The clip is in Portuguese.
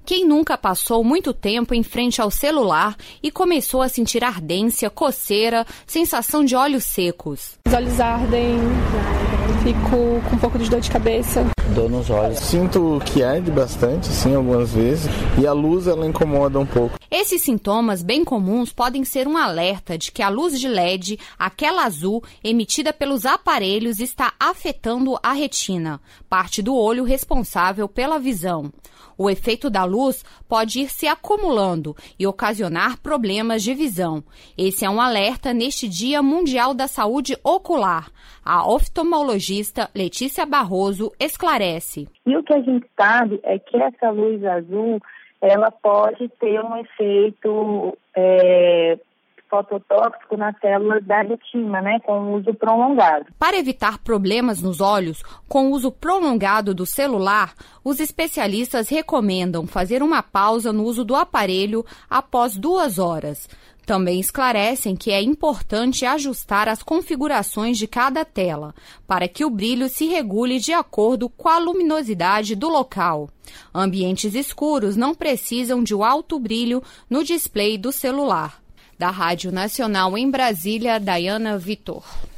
Quem nunca passou muito tempo em frente ao celular e começou a sentir ardência, coceira, sensação de olhos secos? Os olhos ardem, fico com um pouco de dor de cabeça. Dor nos olhos. Sinto que arde bastante, sim, algumas vezes, e a luz ela incomoda um pouco. Esses sintomas bem comuns podem ser um alerta de que a luz de LED, aquela azul, emitida pelos aparelhos, está afetando a retina, parte do olho responsável pela visão. O efeito da luz pode ir se acumulando e ocasionar problemas de visão. Esse é um alerta neste Dia Mundial da Saúde Ocular. A oftalmologista Letícia Barroso esclarece. E o que a gente sabe é que essa luz azul, ela pode ter um efeito fototóxico nas células da retina, com o uso prolongado. Para evitar problemas nos olhos, com o uso prolongado do celular, os especialistas recomendam fazer uma pausa no uso do aparelho após 2 horas. Também esclarecem que é importante ajustar as configurações de cada tela, para que o brilho se regule de acordo com a luminosidade do local. Ambientes escuros não precisam de alto brilho no display do celular. Da Rádio Nacional em Brasília, Dayana Vitor.